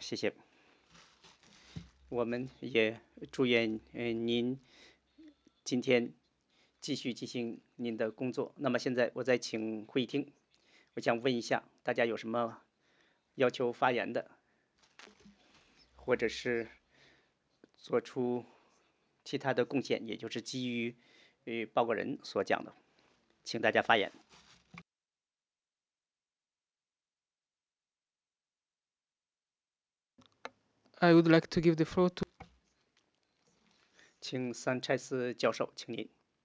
谢谢。我们也祝愿您今天继续进行您的工作。那么现在我再请会议厅，我想问一下大家有什么要求发言的，或者是做出其他的贡献，也就是基于报告人所讲的，请大家发言。 I would like to give the floor to 请桑切斯教授，请您。